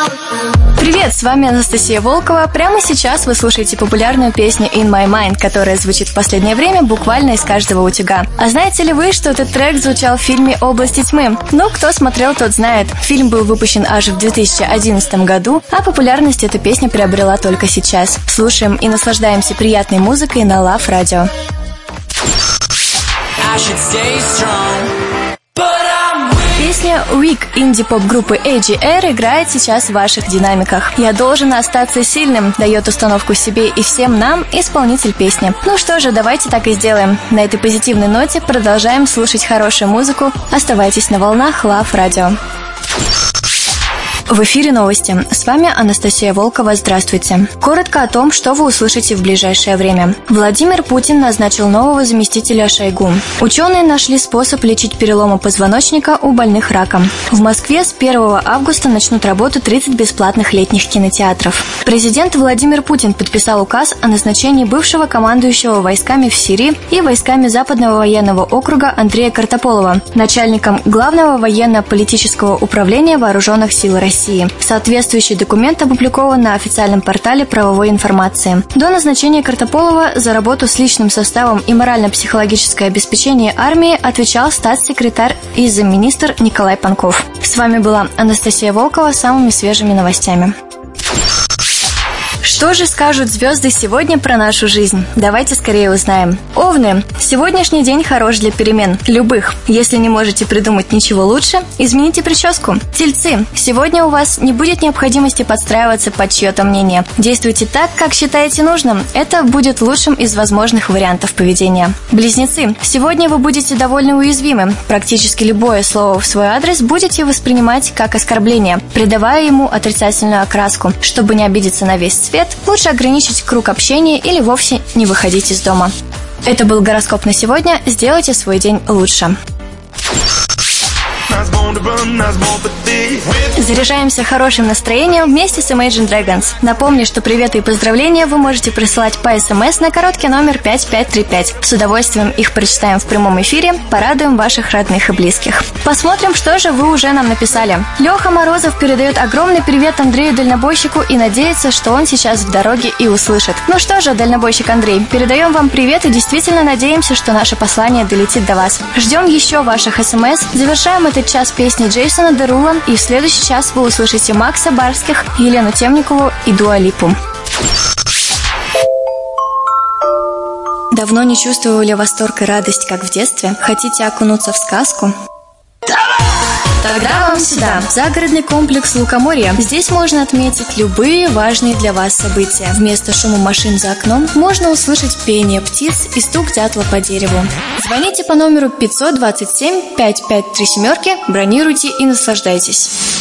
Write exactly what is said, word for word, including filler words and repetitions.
Привет, с вами Анастасия Волкова. Прямо сейчас вы слушаете популярную песню In My Mind, которая звучит в последнее время буквально из каждого утюга. А знаете ли вы, что этот трек звучал в фильме «Области тьмы»? Ну, кто смотрел, тот знает. Фильм был выпущен аж в две тысячи одиннадцатом году, а популярность эта песня приобрела только сейчас. Слушаем и наслаждаемся приятной музыкой на Love Radio. Песня Weak инди-поп-группы эй джи эр играет сейчас в ваших динамиках. «Я должен остаться сильным» дает установку себе и всем нам исполнитель песни. Ну что же, давайте так и сделаем. На этой позитивной ноте продолжаем слушать хорошую музыку. Оставайтесь на волнах Love Radio. В эфире новости. С вами Анастасия Волкова. Здравствуйте. Коротко о том, что вы услышите в ближайшее время. Владимир Путин назначил нового заместителя Шойгу. Ученые нашли способ лечить переломы позвоночника у больных раком. В Москве с первого августа начнут работу тридцать бесплатных летних кинотеатров. Президент Владимир Путин подписал указ о назначении бывшего командующего войсками в Сирии и войсками Западного военного округа Андрея Картополова начальником Главного военно-политического управления Вооруженных сил России. Соответствующий документ опубликован на официальном портале правовой информации. До назначения Картополова за работу с личным составом и морально-психологическое обеспечение армии отвечал статс-секретарь и замминистр Николай Панков. С вами была Анастасия Волкова с самыми свежими новостями. Что же скажут звезды сегодня про нашу жизнь? Давайте скорее узнаем. Овны. Сегодняшний день хорош для перемен. Любых. Если не можете придумать ничего лучше, измените прическу. Тельцы. Сегодня у вас не будет необходимости подстраиваться под чье-то мнение. Действуйте так, как считаете нужным. Это будет лучшим из возможных вариантов поведения. Близнецы. Сегодня вы будете довольно уязвимы. Практически любое слово в свой адрес будете воспринимать как оскорбление, придавая ему отрицательную окраску. Чтобы не обидеться на весь свет, лучше ограничить круг общения или вовсе не выходить из дома. Это был гороскоп на сегодня. Сделайте свой день лучше. Заряжаемся хорошим настроением вместе с Imagine Dragons. Напомню, что приветы и поздравления вы можете присылать по смс на короткий номер пять пять три пять. С удовольствием их прочитаем в прямом эфире, порадуем ваших родных и близких. Посмотрим, что же вы уже нам написали. Леха Морозов передает огромный привет Андрею Дальнобойщику и надеется, что он сейчас в дороге и услышит. Ну что же, дальнобойщик Андрей, передаем вам привет и действительно надеемся, что наше послание долетит до вас. Ждем еще ваших смс. Завершаем этот час песни Джейсона Дерула, и в следующий час вы услышите Макса Барских, Елену Темникову и Дуа Липу. Давно не чувствовали восторг и радость, как в детстве? Хотите окунуться в сказку? Тогда вам сюда, в загородный комплекс Лукоморье. Здесь можно отметить любые важные для вас события. Вместо шума машин за окном можно услышать пение птиц и стук дятла по дереву. Звоните по номеру пятьсот двадцать семь пятьсот пятьдесят три семерки, бронируйте и наслаждайтесь.